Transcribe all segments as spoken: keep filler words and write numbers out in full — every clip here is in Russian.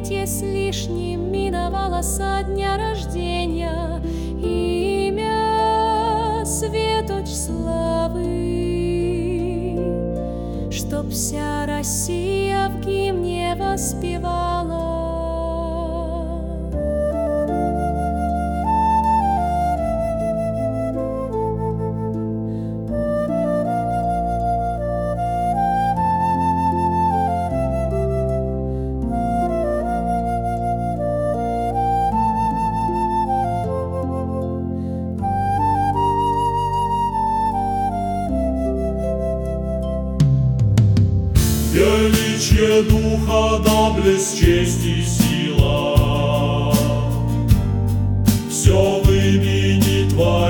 столетие с лишним миновало со дня рождения. Имя светоч славы, чтоб вся Россия в гимне воспевала. Величие духа да блеск честь и сила, все в имени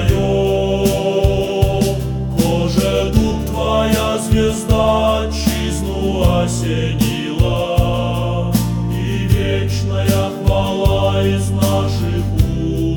Твоем. Боже, дух Твоя звезда отчизну осенила, и вечная хвала из наших уст.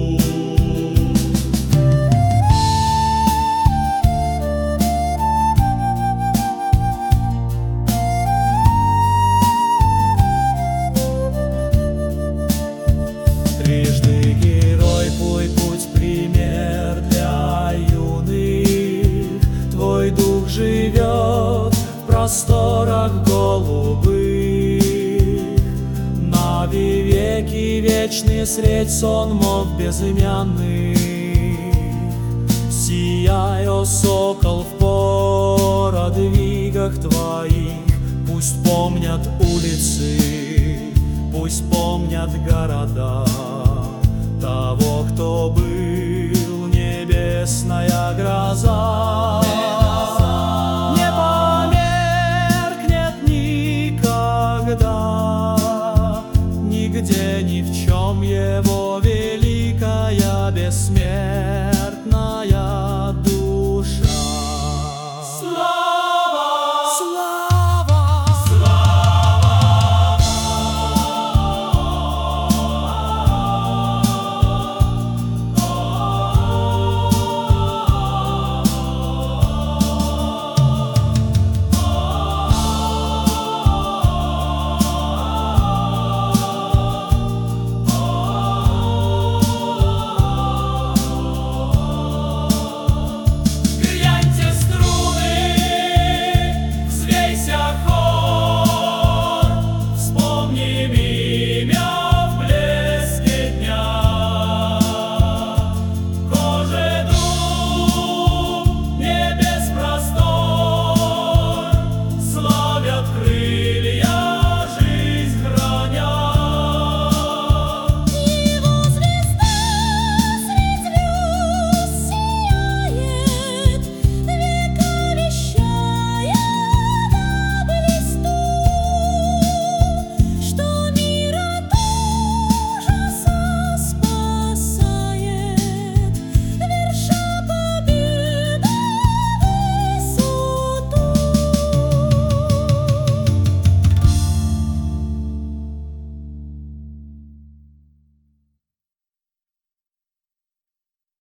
Трижды герой, твой путь пример для юных. Твой дух живет в просторах голубых, нави веки вечные средь сонмов безымянных. Сияй, о сокол, в подвигах твоих, пусть помнят улицы, пусть помнят города того, кто был небесная гроза.